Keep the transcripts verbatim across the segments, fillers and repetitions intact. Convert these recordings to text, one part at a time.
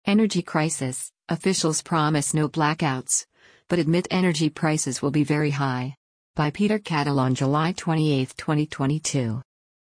Energy crisis. Officials promise no blackouts, but admit energy prices will be very high. By Peter Cattle on July twenty-eighth, twenty twenty-two.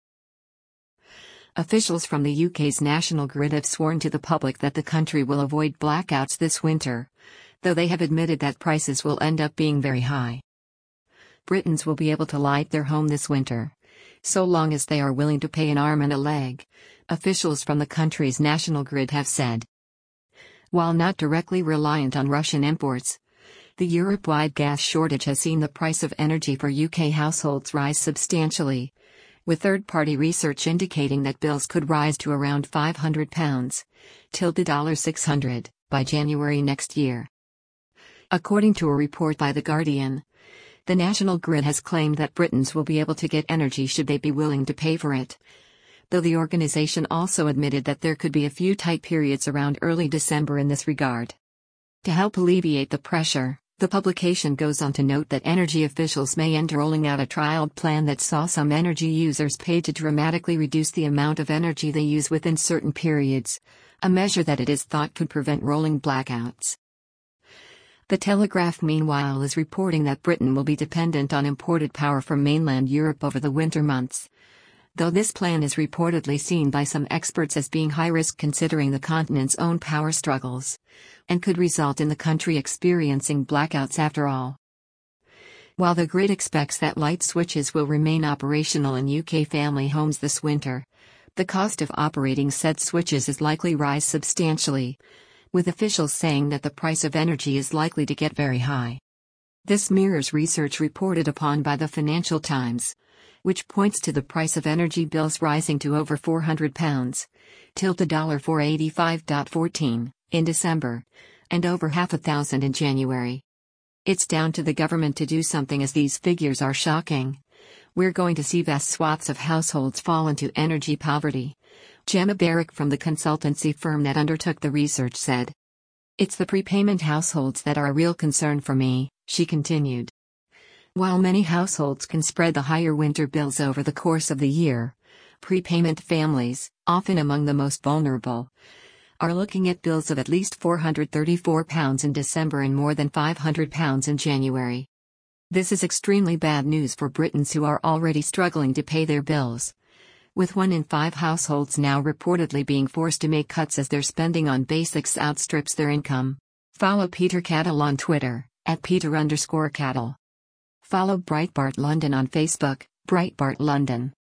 Officials from the U K's National Grid have sworn to the public that the country will avoid blackouts this winter, though they have admitted that prices will end up being very high. Britons will be able to light their home this winter, so long as they are willing to pay an arm and a leg, officials from the country's national grid have said. While not directly reliant on Russian imports, the Europe-wide gas shortage has seen the price of energy for U K households rise substantially, with third-party research indicating that bills could rise to around five hundred pounds, tilde six hundred, by January next year. According to a report by The Guardian, the National Grid has claimed that Britons will be able to get energy should they be willing to pay for it, though the organisation also admitted that there could be a few tight periods around early December in this regard. To help alleviate the pressure, the publication goes on to note that energy officials may end rolling out a trial plan that saw some energy users pay to dramatically reduce the amount of energy they use within certain periods, a measure that it is thought could prevent rolling blackouts. The Telegraph meanwhile is reporting that Britain will be dependent on imported power from mainland Europe over the winter months, though this plan is reportedly seen by some experts as being high risk considering the continent's own power struggles, and could result in the country experiencing blackouts after all. While the grid expects that light switches will remain operational in U K family homes this winter, the cost of operating said switches is likely to rise substantially, with officials saying that the price of energy is likely to get very high. This mirrors research reported upon by the Financial Times, which points to the price of energy bills rising to over four hundred pounds, tilde four eighty-five fourteen, in December, and over half a thousand in January. It's down to the government to do something as these figures are shocking. We're going to see vast swaths of households fall into energy poverty, Gemma Barrick from the consultancy firm that undertook the research said. It's the prepayment households that are a real concern for me, she continued. While many households can spread the higher winter bills over the course of the year, prepayment families, often among the most vulnerable, are looking at bills of at least four hundred thirty-four pounds in December and more than five hundred pounds in January. This is extremely bad news for Britons who are already struggling to pay their bills, with one in five households now reportedly being forced to make cuts as their spending on basics outstrips their income. Follow Peter Cattle on Twitter, at Peter underscore Cattle. Follow Breitbart London on Facebook, Breitbart London.